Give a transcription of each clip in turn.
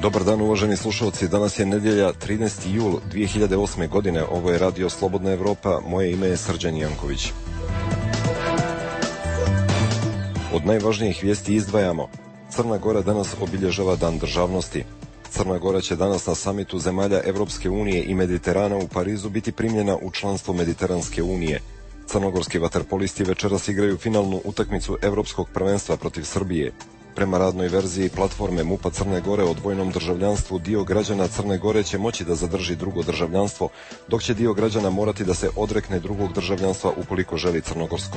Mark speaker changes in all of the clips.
Speaker 1: Dobar dan uvaženi slušalci, danas je nedjelja 13. jul 2008. godine, ovo je Radio Slobodna Evropa, moje ime je Srđan Janković. Od najvažnijih vijesti izdvajamo: Crna Gora danas obilježava Dan državnosti. Crna Gora će danas na samitu zemalja Evropske unije i Mediterana u Parizu biti primljena u članstvo Mediteranske unije. Crnogorski vaterpolisti večeras igraju finalnu utakmicu Evropskog prvenstva protiv Srbije. Prema radnoj verziji platforme MUP-a Crne Gore o dvojnom državljanstvu, dio građana Crne Gore će moći da zadrži drugo državljanstvo, dok će dio građana morati da se odrekne drugog državljanstva ukoliko želi crnogorsko.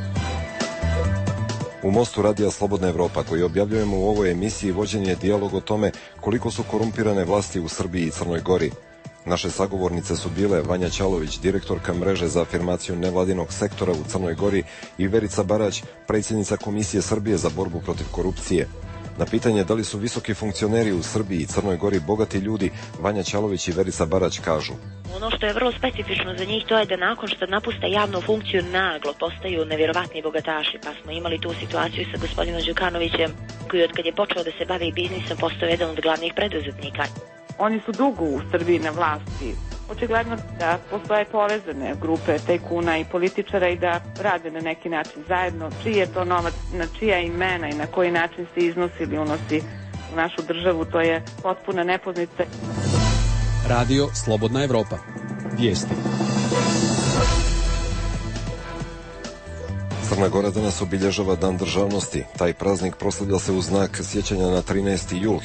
Speaker 1: U mostu Radija Slobodna Evropa, koji objavljujemo u ovoj emisiji, vođen je dijalog o tome koliko su korumpirane vlasti u Srbiji i Crnoj Gori. Naše sagovornice su bile Vanja Ćalović, direktorka mreže za afirmaciju nevladinog sektora u Crnoj Gori, i Verica Barać, predsjednica Komisije Srbije za borbu protiv korupcije. Na pitanje da li su visoki funkcioneri u Srbiji i Crnoj Gori bogati ljudi, Vanja Ćalović i Verica Barać kažu:
Speaker 2: ono što je vrlo specifično za njih, to je da nakon što napuste javnu funkciju naglo postaju nevjerovatni bogataši, pa smo imali tu situaciju sa gospodinom Đukanovićem, koji od kad je počeo da se bavi biznisom postao jedan od glavnih preduzetnika.
Speaker 3: Oni su dugo u Srbiji na vlasti. Očigledno da postoje povezane grupe tajkuna i političara i da rade na neki način zajedno. Čiji je to novac, na čija imena i na koji način se iznosi ili unosi u našu državu, to je potpuna nepoznanica.
Speaker 4: Radio Slobodna Evropa. Vijesti.
Speaker 1: Crna Gora danas obilježava Dan državnosti. Taj praznik proslavlja se u znak sjećanja na 13. jul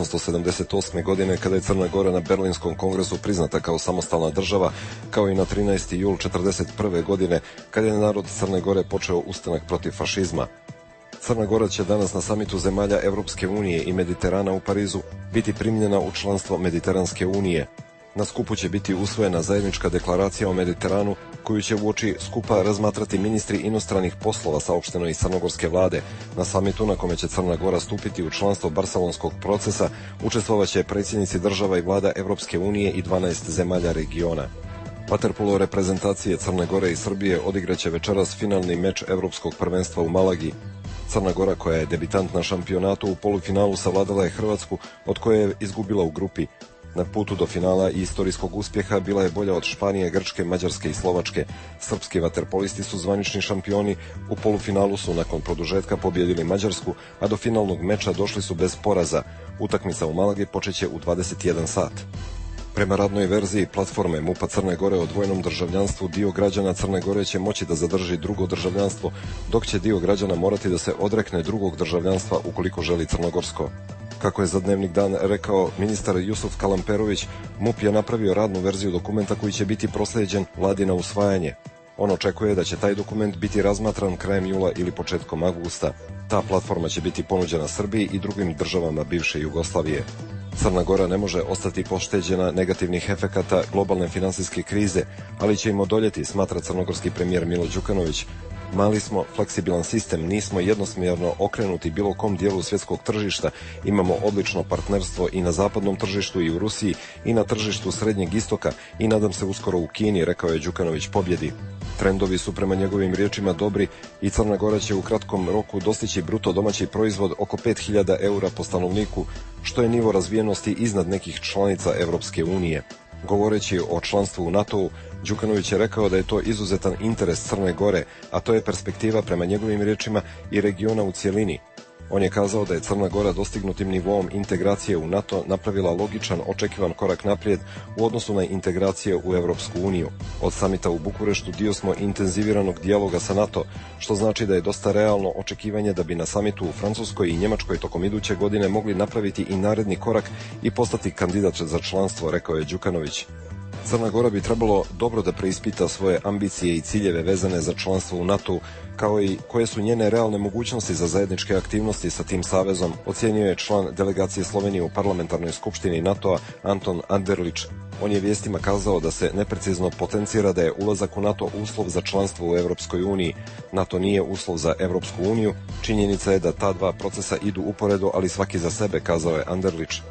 Speaker 1: 1878. godine, kada je Crna Gora na Berlinskom kongresu priznata kao samostalna država, kao i na 13. jul 1941. godine, kada je narod Crne Gore počeo ustanak protiv fašizma. Crna Gora će danas na samitu zemalja Evropske unije i Mediterana u Parizu biti primljena u članstvo Mediteranske unije. Na skupu će biti usvojena zajednička deklaracija o Mediteranu, koju će uoči skupa razmatrati ministri inostranih poslova, saopšteno iz crnogorske vlade. Na samitu, na kome će Crna Gora stupiti u članstvo Barcelonskog procesa, učestvovaće predsjednici država i vlada Evropske unije i 12 zemalja regiona. Vaterpolo reprezentacije Crne Gore i Srbije odigraće večeras finalni meč Evropskog prvenstva u Malagi. Crna Gora, koja je debitant na šampionatu, u polufinalu savladala je Hrvatsku, od koje je izgubila u grupi. Na putu do finala i istorijskog uspjeha bila je bolja od Španije, Grčke, Mađarske i Slovačke. Srpski vaterpolisti su zvanični šampioni. U polufinalu su nakon produžetka pobjedili Mađarsku, a do finalnog meča došli su bez poraza. Utakmica u Malagi počeće u 21 sat. Prema radnoj verziji platforme MUP-a Crne Gore o dvojnom državljanstvu, dio građana Crne Gore će moći da zadrži drugo državljanstvo, dok će dio građana morati da se odrekne drugog državljanstva ukoliko želi crnogorsko. Kako je za Dnevnik Dan rekao ministar Jusuf Kalamperović, MUP je napravio radnu verziju dokumenta koji će biti proslijeđen vladi na usvajanje. On očekuje da će taj dokument biti razmatran krajem jula ili početkom avgusta. Ta platforma će biti ponuđena Srbiji i drugim državama bivše Jugoslavije. Crna Gora ne može ostati pošteđena negativnih efekata globalne finansijske krize, ali će im odoljeti, smatra crnogorski premijer Milo Đukanović. Mali smo, fleksibilan sistem, nismo jednosmjerno okrenuti bilo kom dijelu svjetskog tržišta, imamo odlično partnerstvo i na zapadnom tržištu i u Rusiji i na tržištu Srednjeg istoka i nadam se uskoro u Kini, rekao je Đukanović pobjedi. Trendovi su prema njegovim riječima dobri i Crna Gora će u kratkom roku dostići bruto domaći proizvod oko 5000 eura po stanovniku, što je nivo razvijenosti iznad nekih članica Evropske unije. Govoreći o članstvu u NATO-u, Đukanović je rekao da je to izuzetan interes Crne Gore, a to je perspektiva prema njegovim riječima i regiona u cjelini. On je kazao da je Crna Gora dostignutim nivoom integracije u NATO napravila logičan, očekivan korak naprijed u odnosu na integracije u Evropsku uniju. Od samita u Bukureštu dio smo intenziviranog dijaloga sa NATO, što znači da je dosta realno očekivanje da bi na samitu u Francuskoj i Njemačkoj tokom iduće godine mogli napraviti i naredni korak i postati kandidat za članstvo, rekao je Đukanović. Crna Gora bi trebalo dobro da preispita svoje ambicije i ciljeve vezane za članstvo u NATO, kao i koje su njene realne mogućnosti za zajedničke aktivnosti sa tim savezom, ocijenio je član delegacije Slovenije u parlamentarnoj skupštini NATO-a Anton Anderlić. On je vijestima kazao da se neprecizno potencira da je ulazak u NATO uslov za članstvo u Evropskoj uniji. NATO nije uslov za Evropsku uniju. Činjenica je da ta dva procesa idu uporedo, ali svaki za sebe, kazao je Anderlić.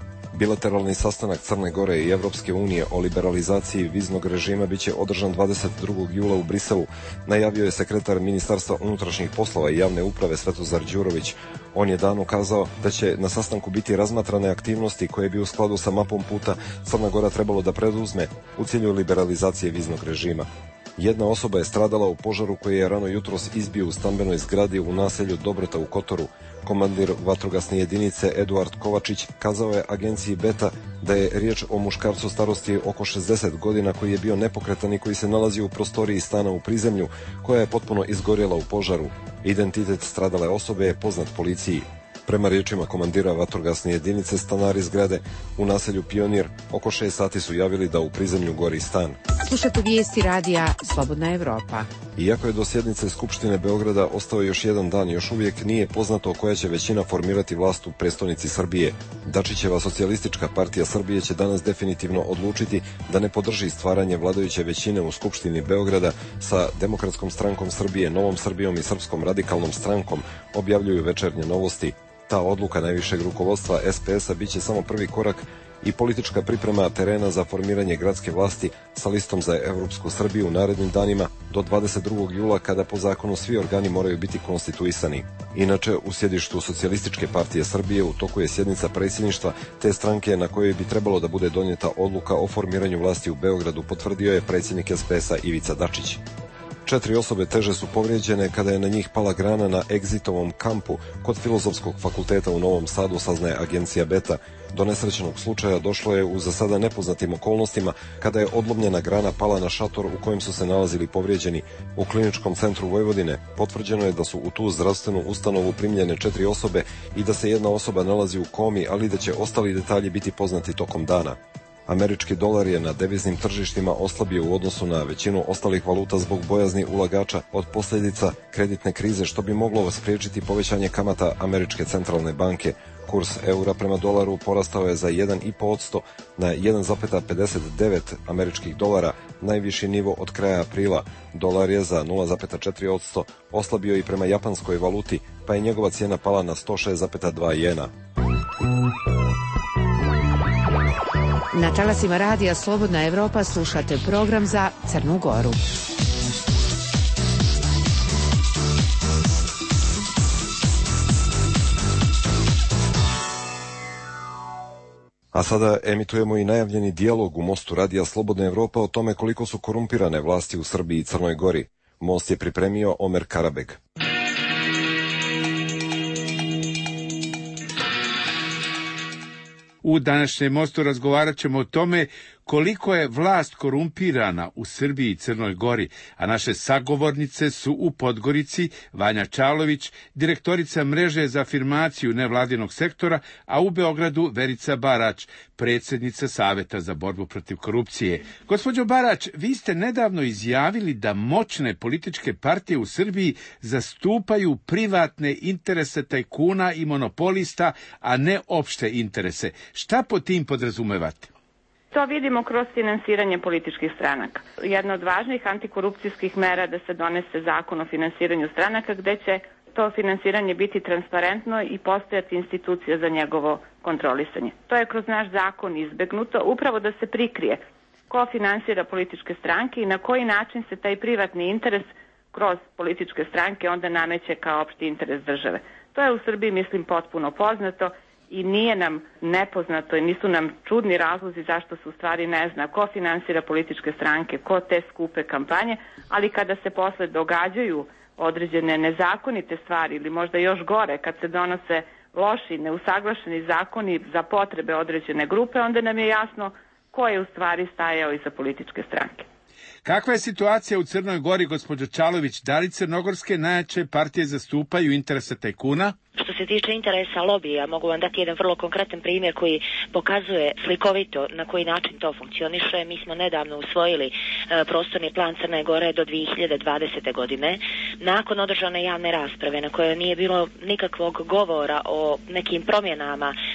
Speaker 1: Bilateralni sastanak Crne Gore i Evropske unije o liberalizaciji viznog režima biće održan 22. jula u Briselu, najavio je sekretar Ministarstva unutrašnjih poslova i javne uprave Svetozar Đurović. On je dan ukazao da će na sastanku biti razmatrane aktivnosti koje bi u skladu sa mapom puta Crna Gora trebalo da preduzme u cilju liberalizacije viznog režima. Jedna osoba je stradala u požaru koji je rano jutros izbio u stambenoj zgradi u naselju Dobrota u Kotoru. Komandir vatrogasne jedinice Eduard Kovačić kazao je agenciji Beta da je riječ o muškarcu starosti oko 60 godina koji je bio nepokretan i koji se nalazi u prostoriji stana u prizemlju koja je potpuno izgorjela u požaru. Identitet stradale osobe je poznat policiji. Prema riječima komandira vatrogasne jedinice, stanari zgrade u naselju Pionir oko 6 sati su javili da u prizemlju gori stan.
Speaker 5: Slušate vijesti radija Slobodna Evropa.
Speaker 1: Iako je do sjednice Skupštine Beograda ostao još jedan dan, još uvijek nije poznato koja će većina formirati vlast u prestonici Srbije. Dačićeva socijalistička partija Srbije će danas definitivno odlučiti da ne podrži stvaranje vladajuće većine u Skupštini Beograda sa Demokratskom strankom Srbije, Novom Srbijom i Srpskom radikalnom strankom, objavljuju Večernje novosti. Ta odluka najvišeg rukovodstva SPS-a biće samo prvi korak i politička priprema terena za formiranje gradske vlasti sa listom za Evropsku Srbiju u narednim danima do 22. jula kada po zakonu svi organi moraju biti konstituisani. Inače, u sjedištu Socijalističke partije Srbije u toku je sjednica predsjedništva te stranke na kojoj bi trebalo da bude donijeta odluka o formiranju vlasti u Beogradu, potvrdio je predsjednik SPS-a Ivica Dačić. 4 osobe teže su povrijeđene kada je na njih pala grana na egzitovom kampu kod Filozofskog fakulteta u Novom Sadu, saznaje agencija Beta. Do nesrećenog slučaja došlo je u za sada nepoznatim okolnostima kada je odlomljena grana pala na šator u kojem su se nalazili povrijeđeni. U Kliničkom centru Vojvodine potvrđeno je da su u tu zdravstvenu ustanovu primljene 4 osobe i da se jedna osoba nalazi u komi, ali da će ostali detalji biti poznati tokom dana. Američki dolar je na deviznim tržištima oslabio u odnosu na većinu ostalih valuta zbog bojazni ulagača od posljedica kreditne krize, što bi moglo spriječiti povećanje kamata Američke centralne banke. Kurs eura prema dolaru porastao je za 1,5% na 1,59 američkih dolara, najviši nivo od kraja aprila. Dolar je za 0,4% oslabio i prema japanskoj valuti, pa je njegova cijena pala na 106,2 jena.
Speaker 5: Na talasima radija Slobodna Evropa slušate program za Crnu Goru.
Speaker 1: A sada emitujemo i najavljeni dijalog u Mostu radija Slobodna Evropa o tome koliko su korumpirane vlasti u Srbiji i Crnoj Gori. Most je pripremio Omer Karabeg.
Speaker 6: U današnjem Mostu razgovarat ćemo o tome koliko je vlast korumpirana u Srbiji i Crnoj Gori, a naše sagovornice su u Podgorici Vanja Čalović, direktorica mreže za afirmaciju nevladinog sektora, a u Beogradu Verica Barać, predsjednica Saveta za borbu protiv korupcije. Gospođo Barać, vi ste nedavno izjavili da moćne političke partije u Srbiji zastupaju privatne interese tajkuna i monopolista, a ne opšte interese. Šta pod tim podrazumevate?
Speaker 3: To vidimo kroz finansiranje političkih stranaka. Jedna od važnih antikorupcijskih mera da se donese zakon o finansiranju stranaka gde će to finansiranje biti transparentno i postojati institucija za njegovo kontrolisanje. To je kroz naš zakon izbegnuto upravo da se prikrije ko finansira političke stranke i na koji način se taj privatni interes kroz političke stranke onda nameće kao opšti interes države. To je u Srbiji, mislim, potpuno poznato i nije nam nepoznato i nisu nam čudni razlozi zašto se u stvari ne zna ko finansira političke stranke, ko te skupe kampanje, ali kada se posle događaju određene nezakonite stvari ili možda još gore, kad se donose loši, neusaglašeni zakoni za potrebe određene grupe, onda nam je jasno ko je u stvari stajao iza političke stranke.
Speaker 6: Kakva je situacija u Crnoj Gori, gospođo Čalović? Da li crnogorske najjače partije zastupaju interese tajkuna?
Speaker 2: Što se tiče interesa lobija, mogu vam dati jedan vrlo konkretan primjer koji pokazuje slikovito na koji način to funkcioniše. Mi smo nedavno usvojili prostorni plan Crne Gore do 2020. godine. Nakon održane javne rasprave na kojoj nije bilo nikakvog govora o nekim promjenama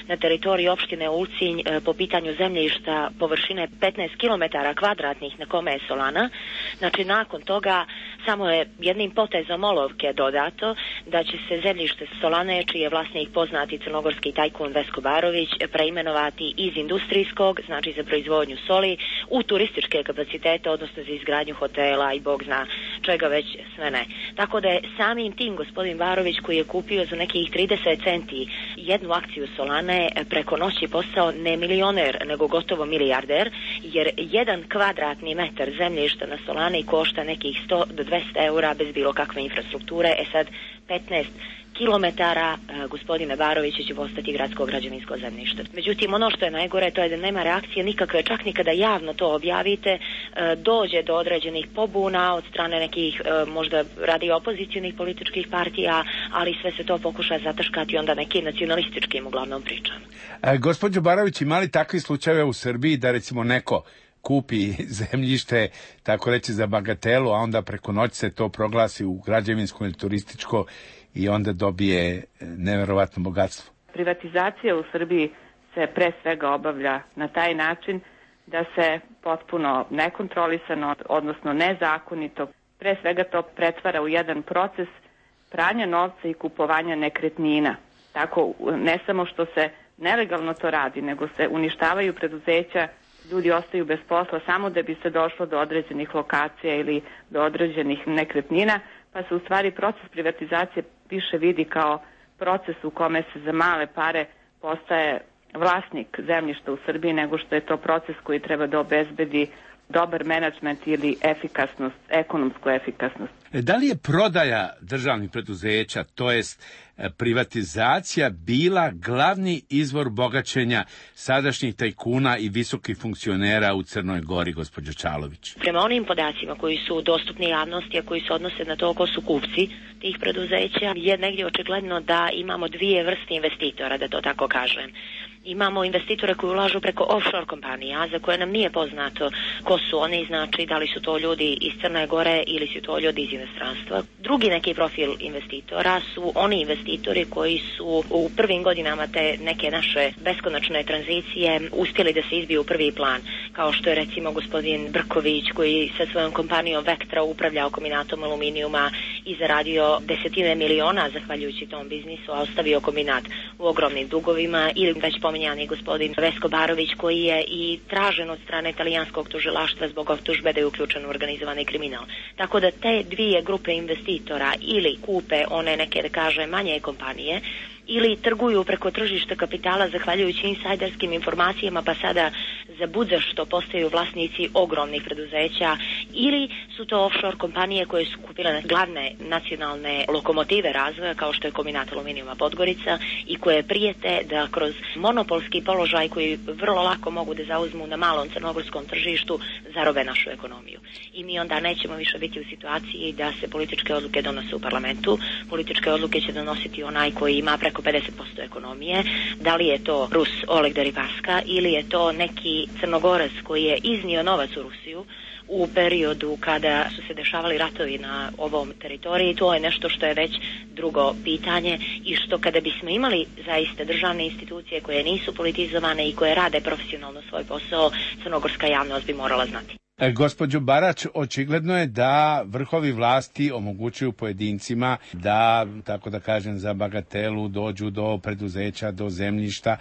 Speaker 2: na teritoriji opštine Ulcinj po pitanju zemljišta površine 15 km kvadratnih na kome je solana. Znači nakon toga samo je jednim potezom olovke dodato da će se zemljište solane, čiji je vlasnik poznati crnogorski tajkun Vesko Barović, preimenovati iz industrijskog, znači za proizvodnju soli, u turističke kapacitete, odnosno za izgradnju hotela i bog zna čega već sve ne. Tako da je samim tim gospodin Barović, koji je kupio za nekih 30 centi jednu akciju solane, preko noći postao ne milioner, nego gotovo milijarder, jer 1 kvadratni metar zemljišta na solani košta nekih 100 do 200 eura bez bilo kakve infrastrukture. Sad 15 kilometara gospodine Barovića će postati gradsko građevinsko zemljište. Međutim, ono što je najgore, to je da nema reakcije nikakve, čak ni kada javno to objavite, dođe do određenih pobuna od strane nekih možda radi opozicionih političkih partija, ali sve se to pokuša zataškati onda nekim nacionalističkim uglavnom pričama.
Speaker 6: Gospođo Barović, ima li takvi slučajeve u Srbiji da recimo neko kupi zemljište, tako reći za bagatelu, a onda preko noći se to proglasi u građevinsko ili turističko i onda dobije neverovatno bogatstvo?
Speaker 3: Privatizacija u Srbiji se pre svega obavlja na taj način da se potpuno nekontrolisano, odnosno nezakonito, pre svega to pretvara u jedan proces pranja novca i kupovanja nekretnina. Tako ne samo što se nelegalno to radi, nego se uništavaju preduzeća, ljudi ostaju bez posla samo da bi se došlo do određenih lokacija ili do određenih nekretnina, pa se u stvari proces privatizacije više vidi kao proces u kome se za male pare postaje vlasnik zemljišta u Srbiji, nego što je to proces koji treba da obezbedi dobar menadžment ili efikasnost, ekonomsku efikasnost.
Speaker 6: Da li je prodaja državnih preduzeća, to jest privatizacija, bila glavni izvor bogaćenja sadašnjih tajkuna i visokih funkcionera u Crnoj Gori, gospođo Čalović?
Speaker 2: Prema onim podacima koji su dostupni javnosti, a koji se odnose na to ko su kupci tih preduzeća, je negdje očigledno da imamo dvije vrste investitora, da to tako kažem. Imamo investitore koji ulažu preko offshore kompanija, za koje nam nije poznato ko su oni, znači da li su to ljudi iz Crne Gore ili su to ljudi iz inostranstva. Drugi neki profil investitora su oni investitori koji su u prvim godinama te neke naše beskonačne tranzicije uspjeli da se izbiju u prvi plan, kao što je recimo gospodin Brković, koji sa svojom kompanijom Vektra upravljao kombinatom aluminijuma i zaradio desetine miliona zahvaljujući tom biznisu, a ostavio kombinat u ogromnim dugovima, ili već pominjani gospodin Vesko Barović, koji je i tražen od strane italijanskog tužilaštva zbog optužbe da je uključen u organizovani kriminal. Tako da te dvije grupe investitora ili kupe one neke, da kaže, manje kompanije, ili trguju preko tržišta kapitala zahvaljujući insajderskim informacijama, pa sada za budzašto postaju vlasnici ogromnih preduzeća, ili su to offshore kompanije koje su kupile glavne nacionalne lokomotive razvoja, kao što je kombinat aluminijuma Podgorica, i koje prijete da kroz monopolski položaj koji vrlo lako mogu da zauzmu na malom crnogorskom tržištu zarobe našu ekonomiju. I mi onda nećemo više biti u situaciji da se političke odluke donose u parlamentu. Političke odluke će donositi onaj koji ima preko 50% ekonomije, da li je to Rus Oleg Deripaska ili je to neki Crnogorac koji je iznio novac u Rusiju u periodu kada su se dešavali ratovi na ovom teritoriji. To je nešto što je već drugo pitanje i što kada bismo imali zaista državne institucije koje nisu politizovane i koje rade profesionalno svoj posao, crnogorska javnost bi morala znati.
Speaker 6: Gospođo Barač, očigledno je da vrhovi vlasti omogućuju pojedincima da, tako da kažem, za bagatelu dođu do preduzeća, do zemljišta.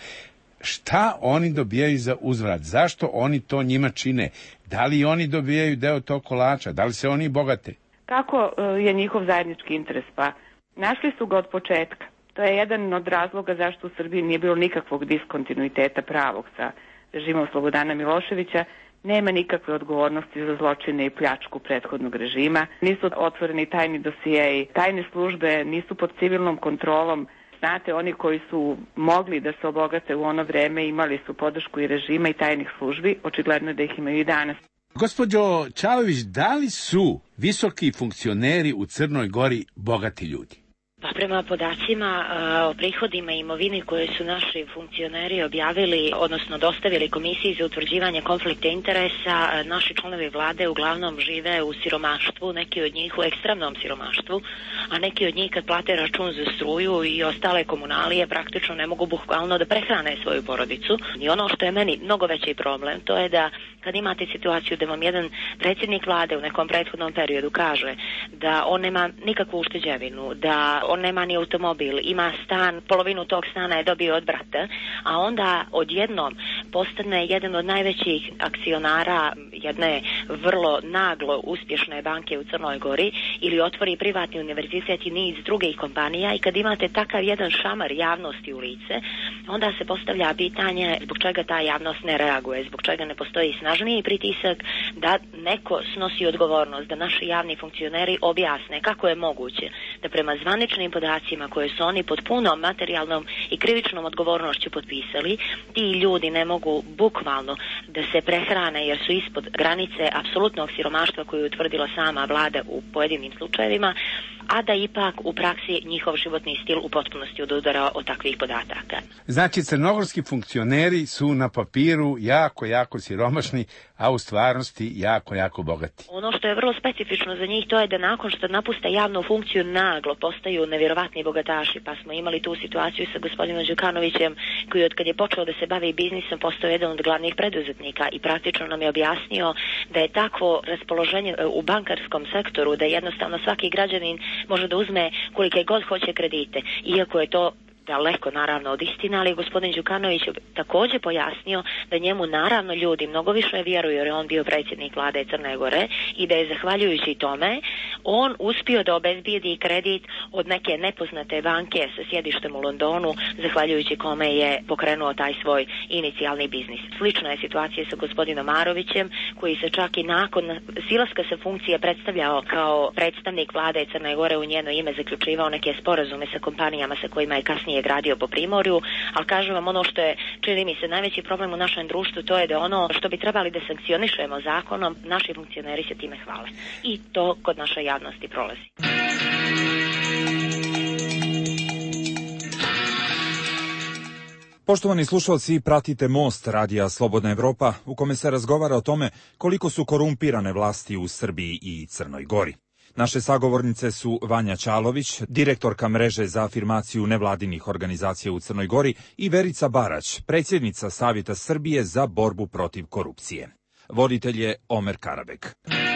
Speaker 6: Šta oni dobijaju za uzvrat? Zašto oni to njima čine? Da li oni dobijaju deo tog kolača? Da li se oni bogate?
Speaker 3: Kako je njihov zajednički interes? Pa našli su ga od početka. To je jedan od razloga zašto u Srbiji nije bilo nikakvog diskontinuiteta pravog sa režimom Slobodana Miloševića. Nema nikakve odgovornosti za zločine i pljačku prethodnog režima. Nisu otvoreni tajni dosijeji. Tajne službe nisu pod civilnom kontrolom. Znate, oni koji su mogli da se obogate u ono vreme imali su podršku i režima i tajnih službi. Očigledno da ih imaju i danas.
Speaker 6: Gospođo Čalović, da li su visoki funkcioneri u Crnoj Gori bogati ljudi?
Speaker 2: Pa prema podacima o prihodima i imovini koje su naši funkcioneri objavili, odnosno dostavili Komisiji za utvrđivanje konflikta interesa, naši članovi vlade uglavnom žive u siromaštvu, neki od njih u ekstremnom siromaštvu, a neki od njih kad plate račun za struju i ostale komunalije praktično ne mogu bukvalno da prehrane svoju porodicu. I ono što je meni mnogo veći problem, to je da kad imate situaciju da vam jedan predsjednik vlade u nekom prethodnom periodu kaže da on nema nikakvu ušteđevinu, da on nema ni automobil, ima stan, polovinu tog stana je dobio od brata, a onda odjednom postane jedan od najvećih akcionara jedne vrlo naglo uspješne banke u Crnoj Gori ili otvori privatni univerzitet i niz drugih kompanija, i kad imate takav jedan šamar javnosti u lice, onda se postavlja pitanje zbog čega ta javnost ne reaguje, zbog čega ne postoji snažniji pritisak da neko snosi odgovornost, da naši javni funkcioneri objasne kako je moguće da prema zvaničnim podacima koje su oni pod punom materijalnom i krivičnom odgovornošću potpisali, ti ljudi ne mogu bukvalno da se prehrane jer su ispod granice apsolutnog siromaštva koju je utvrdila sama vlada u pojedinim slučajevima, a da ipak u praksi njihov životni stil u potpunosti odudara od takvih podataka.
Speaker 6: Znači, crnogorski funkcioneri su na papiru jako siromašni, a u stvarnosti jako bogati.
Speaker 2: Ono što je vrlo specifično za njih, to je da nakon što napuste javnu funkciju naglo postaju nevjerovatni bogataši, pa smo imali tu situaciju sa gospodinom Đukanovićem, koji od kad je počeo da se bavi biznisom postao jedan od glavnih preduzetnika i praktično nam je objasnio da je takvo raspoloženje u bankarskom sektoru da jednostavno svaki građanin može da uzme kolike god hoće kredite, iako je to daleko naravno od istine, ali gospodin Đukanović je također pojasnio da njemu naravno ljudi mnogo više vjeruju jer je on bio predsjednik vlade Crne Gore i da je zahvaljujući tome on uspio da obezbijedi kredit od neke nepoznate banke sa sjedištem u Londonu, zahvaljujući kome je pokrenuo taj svoj inicijalni biznis. Slična je situacija sa gospodinom Marovićem, koji se čak i nakon silaska sa funkcije predstavljao kao predstavnik vlade Crne Gore, u njeno ime zaključivao neke sporazume sa kompanijama sa kojima je kasnije gradio po Primorju, ali kažem vam, ono što je, čini mi se, najveći problem u našem društvu, to je da ono što bi trebali da sankcionišemo zakonom, naši funkcioneri se time hvale. I to kod naše javnosti prolazi.
Speaker 7: Poštovani slušalci, pratite Most radija Slobodna Evropa, u kome se razgovara o tome koliko su korumpirane vlasti u Srbiji i Crnoj Gori. Naše sagovornice su Vanja Čalović, direktorka mreže za afirmaciju nevladinih organizacija u Crnoj Gori, i Verica Barać, predsjednica Savjeta Srbije za borbu protiv korupcije. Voditelj je Omer Karabek.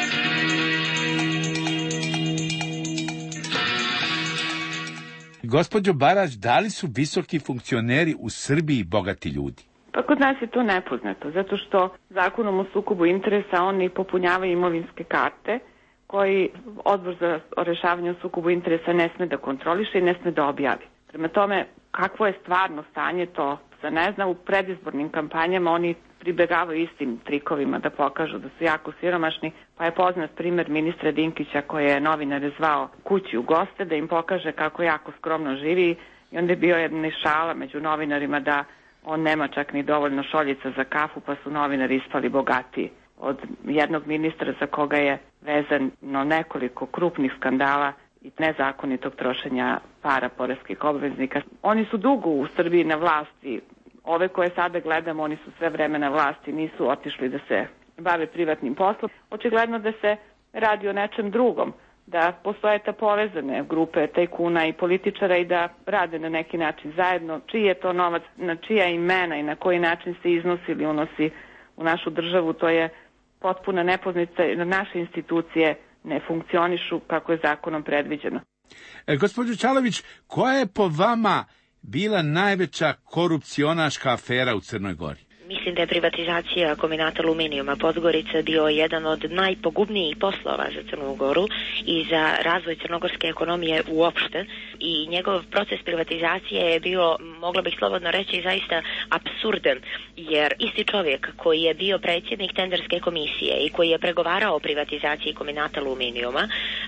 Speaker 6: Gospođo Barać, da li su visoki funkcioneri u Srbiji bogati ljudi?
Speaker 3: Pa kod nas je to nepoznato, zato što zakonom o sukobu interesa oni popunjavaju imovinske karte koji Odbor za rješavanje o sukobu interesa ne sme da kontroliše i ne sme da objavi. Prema tome, kakvo je stvarno stanje, to se ne zna. U predizbornim kampanjama oni pribegavaju istim trikovima da pokažu da su jako siromašni, pa je poznat primjer ministra Dinkića koji je novinare zvao kući u goste da im pokaže kako jako skromno živi, i onda je bio jedna šala među novinarima da on nema čak ni dovoljno šoljica za kafu, pa su novinari ispali bogatiji od jednog ministra za koga je vezano nekoliko krupnih skandala i nezakonitog trošenja para poreskih obveznika. Oni su dugo u Srbiji na vlasti. Ove koje sada gledamo, oni su sve vreme na vlasti, nisu otišli da se bave privatnim poslom. Očigledno da se radi o nečem drugom, da postoje ta povezane grupe tajkuna i političara i da rade na neki način zajedno. Čiji je to novac, na čija imena i na koji način se iznosi ili unosi u našu državu, to je potpuna nepoznanica. Naše institucije ne funkcionišu kako je zakonom predviđeno.
Speaker 6: Gospođo Čalović, koja je po vama bila najveća korupcionaška afera u Crnoj Gori?
Speaker 2: Mislim da je privatizacija kombinata aluminijuma Podgorica bio jedan od najpogubnijih poslova za Crnu Goru i za razvoj crnogorske ekonomije uopšte, i njegov proces privatizacije je bio, mogla bih slobodno reći, zaista apsurdan, jer isti čovjek koji je bio predsjednik tenderske komisije i koji je pregovarao o privatizaciji kombinata aluminijuma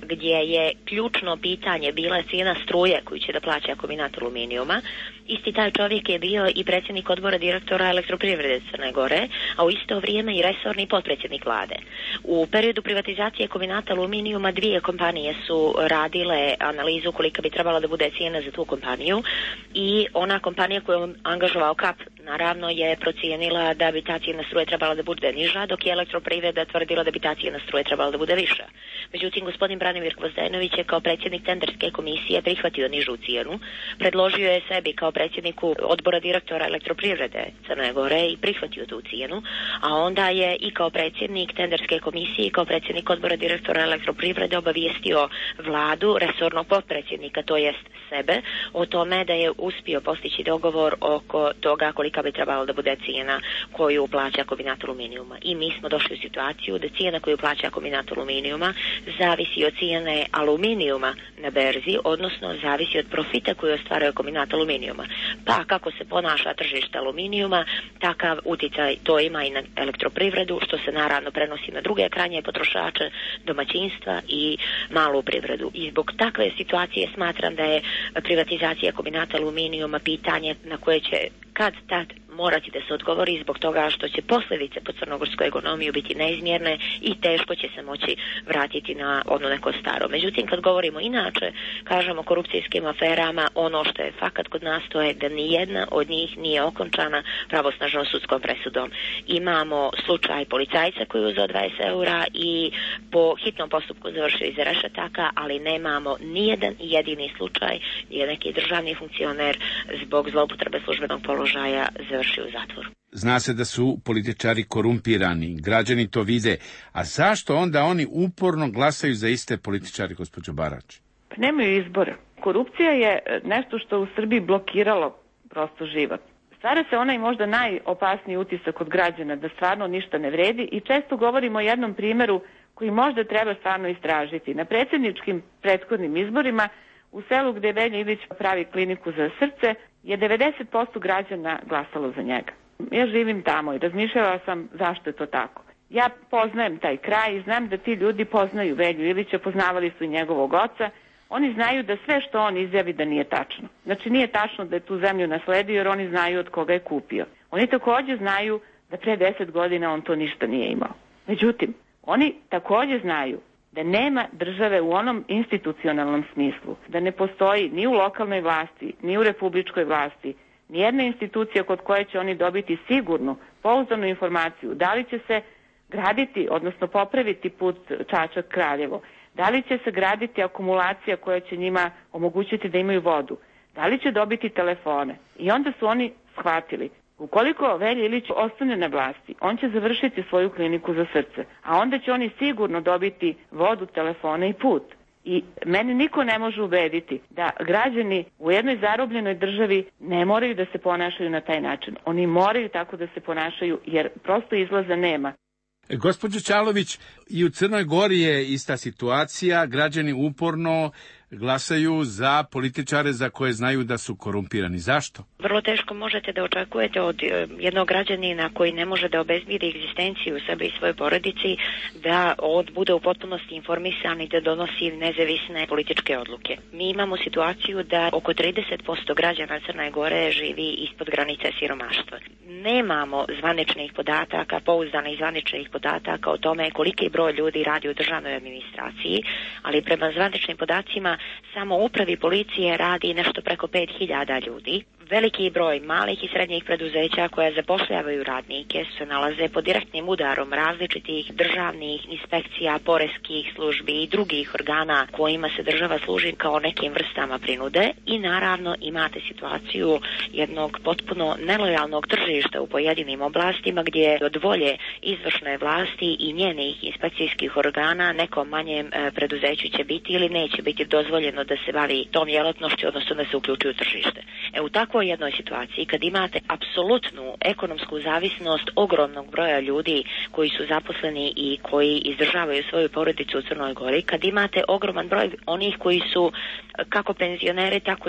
Speaker 2: gdje je ključno pitanje bila cijena struje koju će da plaća kombinat aluminijuma. Isti taj čovjek je bio i predsjednik odbora direktora Elektroprivrede Crne Gore, a u isto vrijeme i resorni potpredsjednik vlade. U periodu privatizacije kombinata aluminijuma 2 kompanije su radile analizu kolika bi trebala da bude cijena za tu kompaniju i ona kompanija koju je angažovao KAP naravno je procijenila da bi ta cijena struje trebala da bude niža, dok je Elektroprivreda tvrdila da bi ta cijena struje trebala da bude viša. Međutim, gospodin Branimir Gvozdenović je kao predsjednik tenderske komisije prihvatio nižu cijenu, predložio je sebi kao predsjedniku odbora direktora Elektroprivrede Crne Gore i prihvatio tu cijenu, a onda je i kao predsjednik tenderske komisije i kao predsjednik odbora direktora Elektroprivrede obavijestio vladu, resornog potpredsjednika, to jest sebe, o tome da je uspio postići dogovor oko toga kolika bi trebala da bude cijena koju plaća kombinat aluminijuma. I mi smo došli u situaciju da cijena koju plaća kombinat aluminijuma zavisi od cijene aluminijuma na berzi, odnosno zavisi od profita koju ostvaruje kombinat aluminijuma. Pa kako se ponaša tržište aluminijuma, takav utjecaj to ima i na Elektroprivredu, što se naravno prenosi na druge krajnje potrošače, domaćinstva i malu privredu. I zbog takve situacije smatram da je privatizacija kombinata aluminijuma pitanje na koje će kad tad morati da se odgovori zbog toga što će posljedice po crnogorsku ekonomiju biti neizmjerne i teško će se moći vratiti na ono neko staro. Međutim, kad govorimo inače, kažemo o korupcijskim aferama, ono što je fakat kod nas to je da nijedna od njih nije okončana pravosnažnom sudskom presudom. Imamo slučaj policajca koji je uzeo 20 eura i po hitnom postupku završio iza rešetaka, ali nemamo nijedan jedini slučaj gdje je neki državni funkcioner zbog zloupotrebe službenog položaja završio u zatvoru.
Speaker 6: Zna se da su političari korumpirani, građani to vide, a zašto onda oni uporno glasaju za iste političare, gospođo Barać?
Speaker 3: Nemaju izbora. Korupcija je nešto što u Srbiji blokiralo prosto život. Stvara se onaj možda najopasniji utisak od građana da stvarno ništa ne vredi i često govorimo o jednom primjeru koji možda treba stvarno istražiti. Na predsjedničkim prethodnim izborima u selu gde Velja Ilić pravi kliniku za srce je 90% građana glasalo za njega. Ja živim tamo i razmišljala sam zašto je to tako. Ja poznajem taj kraj i znam da ti ljudi poznaju Velju Ilića, poznavali su i njegovog oca. Oni znaju da sve što on izjavi da nije tačno. Znači nije tačno da je tu zemlju nasledio jer oni znaju od koga je kupio. Oni također znaju da pre 10 godina on to ništa nije imao. Međutim, oni također znaju da nema države u onom institucionalnom smislu, da ne postoji ni u lokalnoj vlasti, ni u republičkoj vlasti, ni jedna institucija kod koje će oni dobiti sigurnu, pouzdanu informaciju da li će se graditi, odnosno popraviti put Čačak-Kraljevo, da li će se graditi akumulacija koja će njima omogućiti da imaju vodu, da li će dobiti telefone. I onda su oni shvatili, ukoliko Velja Ilić ostane na vlasti, on će završiti svoju kliniku za srce, a onda će oni sigurno dobiti vodu, telefone i put. I mene niko ne može ubediti da građani u jednoj zarobljenoj državi ne moraju da se ponašaju na taj način. Oni moraju tako da se ponašaju jer prosto izlaza nema.
Speaker 6: Gospođo Čalović, i u Crnoj Gori je ista situacija, građani uporno glasaju za političare za koje znaju da su korumpirani. Zašto?
Speaker 2: Vrlo teško možete da očekujete od jednog građanina koji ne može da obezbedi egzistenciju sebe i svoje porodici, da on bude u potpunosti informisan i da donosi nezavisne političke odluke. Mi imamo situaciju da oko 30% građana Crne Gore živi ispod granice siromaštva. Nemamo zvaničnih podataka, pouzdanih zvaničnih podataka o tome koliki broj ljudi radi u državnoj administraciji, ali prema zvaničnim podacima samo u upravi policije radi nešto preko 5000 ljudi. Veliki broj malih i srednjih preduzeća koja zapošljavaju radnike se nalaze pod direktnim udarom različitih državnih inspekcija, poreskih službi i drugih organa kojima se država služi kao nekim vrstama prinude i naravno imate situaciju jednog potpuno nelojalnog tržišta u pojedinim oblastima gdje od volje izvršne vlasti i njenih inspekcijskih organa nekom manjem preduzeću će biti ili neće biti dozvoljeno da se bavi tom djelatnošću, odnosno da se uključi u tržište. U takvoj jednoj situaciji kad imate apsolutnu ekonomsku zavisnost ogromnog broja ljudi koji su zaposleni i koji izdržavaju svoju porodicu u Crnoj Gori, kad imate ogroman broj onih koji su kako penzioneri, tako i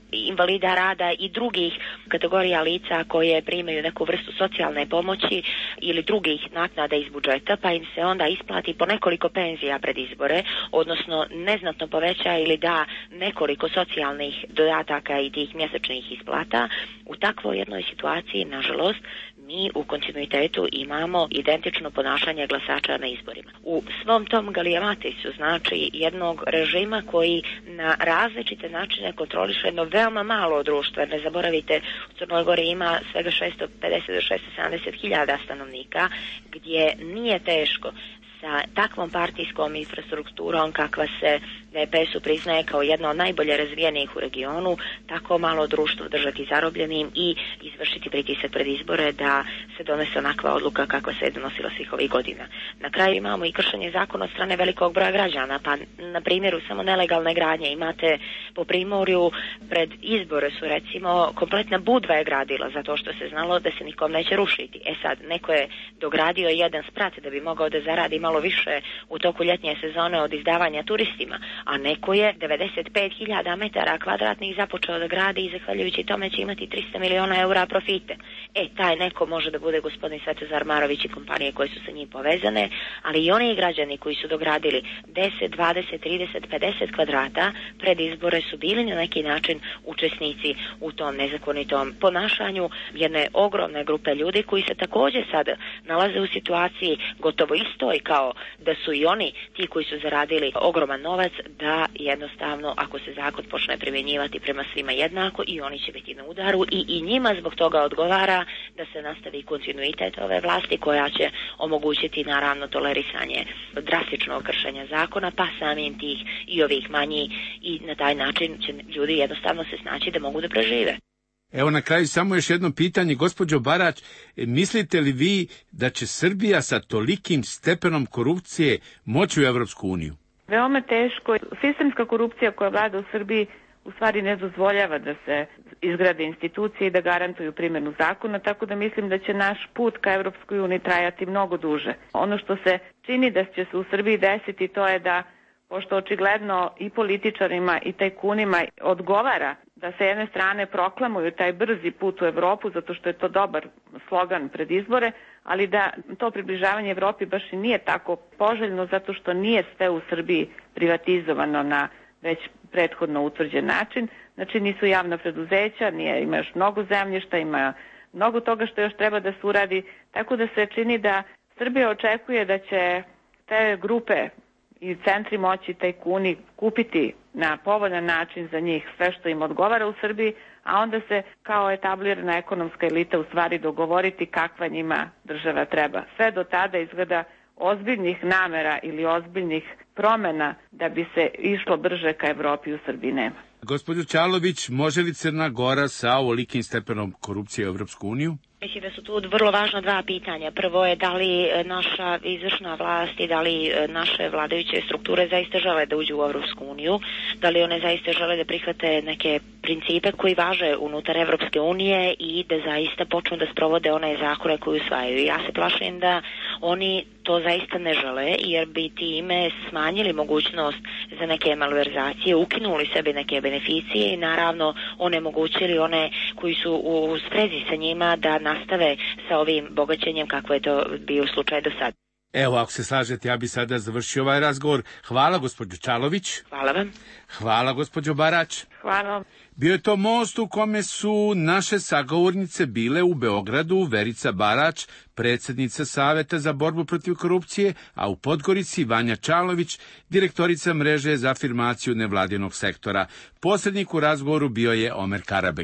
Speaker 2: invalida rada i drugih kategorija lica koje primaju neku vrstu socijalne pomoći ili drugih naknada iz budžeta, pa im se onda isplati po nekoliko penzija pred izbore, odnosno neznatno poveća ili da nekoliko socijalnih dodataka i tih mjesečnih isplata. U takvoj jednoj situaciji, nažalost, mi u kontinuitetu imamo identično ponašanje glasača na izborima. U svom tom galijamatisu, znači jednog režima koji na različite načine kontroliše jedno veoma malo društvo. Ne zaboravite, u Crnoj Gori ima svega 650 do 670 hiljada stanovnika, gdje nije teško sa takvom partijskom infrastrukturom kakva se DPS-u priznaje kao jedna od najbolje razvijenih u regionu, tako malo društvo držati zarobljenim i izvršiti pritisak pred izbore da se donese onakva odluka kakva se je donosila svih ovih godina. Na kraju imamo i kršenje zakona od strane velikog broja građana, pa na primjeru samo nelegalne gradnje imate po Primorju pred izbore su recimo kompletna Budva je gradila zato što se znalo da se nikom neće rušiti. Sad, neko je dogradio jedan sprat da bi mogao da zaradi malo više u toku ljetnje sezone od izdavanja turistima, a neko je 95.000 metara kvadratnih započeo da gradi i zahvaljujući tome će imati 300 miliona eura profite. Taj neko može da bude gospodin Svetozar Marović i kompanije koje su sa njim povezane, ali i oni građani koji su dogradili 10, 20, 30, 50 kvadrata pred izbore su bili na neki način učesnici u tom nezakonitom ponašanju jedne ogromne grupe ljudi koji se također sad nalaze u situaciji gotovo istoj kao da su i oni ti koji su zaradili ogroman novac, da jednostavno ako se zakon počne primjenjivati prema svima jednako i oni će biti na udaru i njima zbog toga odgovara da se nastavi kontinuitet ove vlasti koja će omogućiti naravno tolerisanje drastičnog kršenja zakona, pa samim tih i ovih manji i na taj način će ljudi jednostavno se snaći da mogu da prežive.
Speaker 6: Evo na kraju samo još jedno pitanje, gospođo Barać, mislite li vi da će Srbija sa tolikim stepenom korupcije moći u Evropsku uniju?
Speaker 3: Veoma teško. Sistemska korupcija koja vlada u Srbiji u stvari ne dozvoljava da se izgrade institucije i da garantuju primjenu zakona, tako da mislim da će naš put ka Evropskoj uniji trajati mnogo duže. Ono što se čini da će se u Srbiji desiti to je da, pošto očigledno i političarima i tajkunima odgovara da sa jedne strane proklamuju taj brzi put u Evropu, zato što je to dobar slogan pred izbore, ali da to približavanje Evropi baš i nije tako poželjno, zato što nije sve u Srbiji privatizovano na već prethodno utvrđen način. Znači nisu javna preduzeća, ima još mnogo zemljišta, ima mnogo toga što još treba da se uradi, tako da se čini da Srbija očekuje da će te grupe i centri moći tajkuni kupiti na povoljan način za njih sve što im odgovara u Srbiji, a onda se kao etablirana ekonomska elita u stvari dogovoriti kakva njima država treba. Sve do tada izgleda ozbiljnih namera ili ozbiljnih promjena da bi se išlo brže ka Evropi u Srbiji nema.
Speaker 6: Gospođo Čalović, može li Crna Gora sa ovolikim stepenom korupcije u Evropsku uniju?
Speaker 2: Mislim da su tu vrlo važna dva pitanja. Prvo je da li naša izvršna vlast i da li naše vladajuće strukture zaista žele da uđu u Evropsku uniju, da li one zaista žele da prihvate neke principe koji važe unutar Evropske unije i da zaista počnu da sprovode one zakone koje usvajaju. Ja se plašim da oni to zaista ne žele, jer bi time smanjili mogućnost za neke malverzacije, ukinuli sebi neke beneficije i naravno onemogućili one koji su u sprezi sa njima da nastave sa ovim bogaćenjem kako je to bio slučaj do sada.
Speaker 6: Evo, ako se slažete, ja bi sada završio ovaj razgovor. Hvala, gospođo Čalović.
Speaker 2: Hvala vam.
Speaker 6: Hvala, gospođo Barać.
Speaker 3: Hvala vam.
Speaker 6: Bio je to most u kome su naše sagovornice bile u Beogradu Verica Barać, predsjednica Saveta za borbu protiv korupcije, a u Podgorici Vanja Čalović, direktorica mreže za afirmaciju nevladinog sektora. Posrednik u razgovoru bio je Omer Karabek.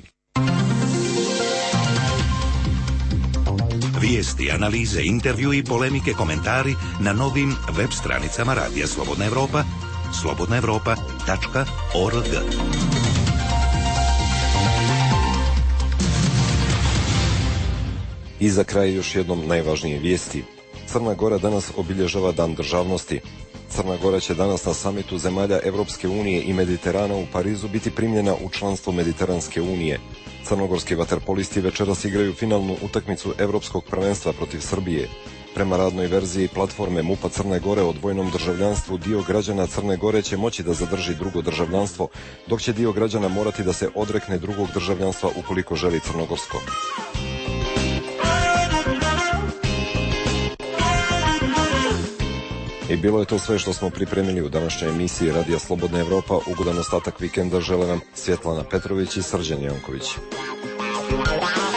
Speaker 8: Vijesti, analize, intervju i polemike, komentari na novim web stranicama Radija Slobodna Evropa, slobodnaevropa.org.
Speaker 1: I za kraj još jednom najvažnije vijesti. Crna Gora danas obilježava Dan državnosti. Crna Gora će danas na samitu zemalja Evropske unije i Mediterana u Parizu biti primljena u članstvo Mediteranske unije. Crnogorski vaterpolisti večeras igraju finalnu utakmicu Evropskog prvenstva protiv Srbije. Prema radnoj verziji platforme MUP-a Crne Gore o dvojnom državljanstvu, dio građana Crne Gore će moći da zadrži drugo državljanstvo, dok će dio građana morati da se odrekne drugog državljanstva ukoliko želi crnogorsko. I bilo je to sve što smo pripremili u današnjoj emisiji Radija Slobodna Evropa. Ugodan ostatak vikenda žele nam Svjetlana Petrović i Srđan Janković.